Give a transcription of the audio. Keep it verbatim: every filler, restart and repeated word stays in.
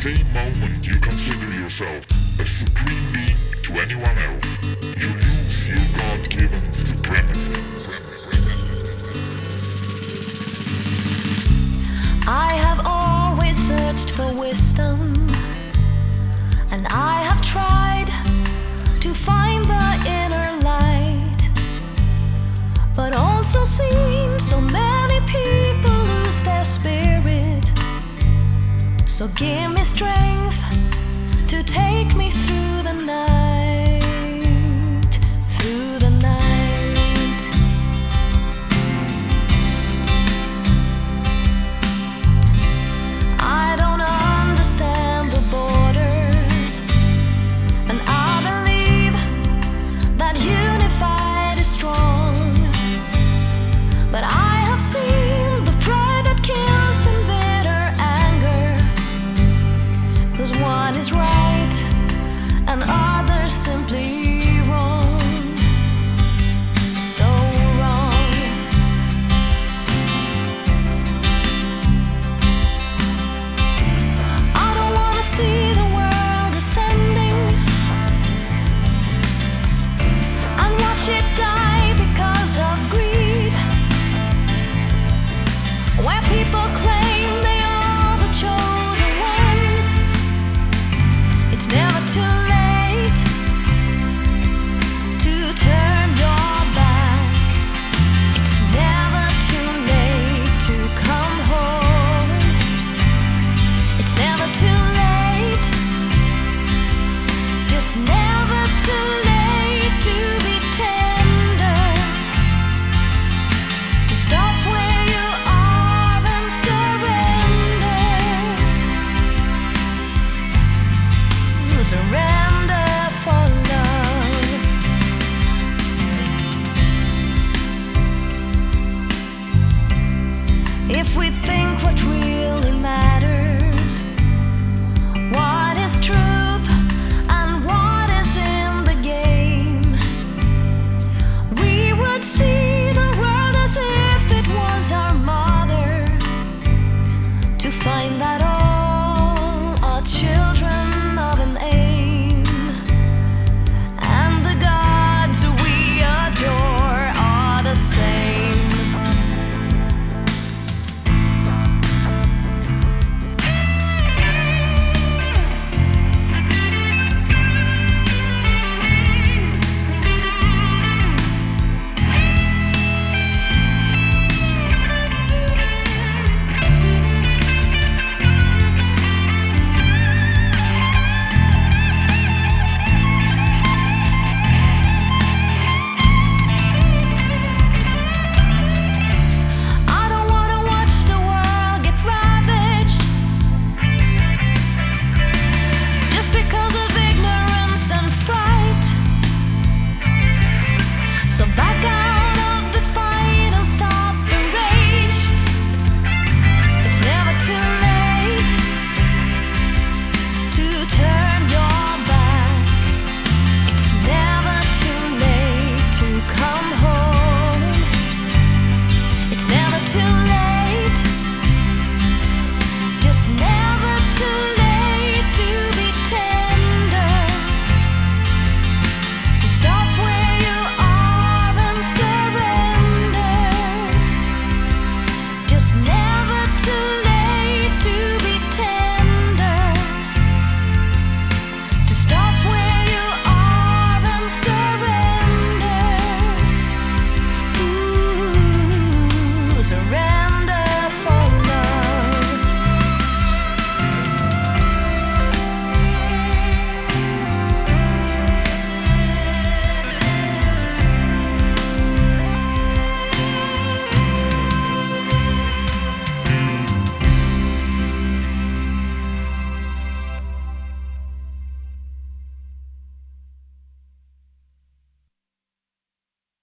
same moment you consider yourself a supreme being to anyone else, you lose your God-given supremacy. I have always searched for wisdom, and I have tried to find the inner light, but also seen so many people lose their spirit. So give me strength to take me through the night, through the night. I don't understand the borders, and I believe that unified is strong, but I have seen the pride that kills in bitter anger, 'cause one is right and others simply wrong, so wrong. I don't wanna see the world ascending and watch it die because of greed, where people claim they are the chosen ones. It's never too late to turn your back. It's never too late to come home. It's never too late, just never too late to be tender, to stop where you are and surrender. Surrender for love. If we think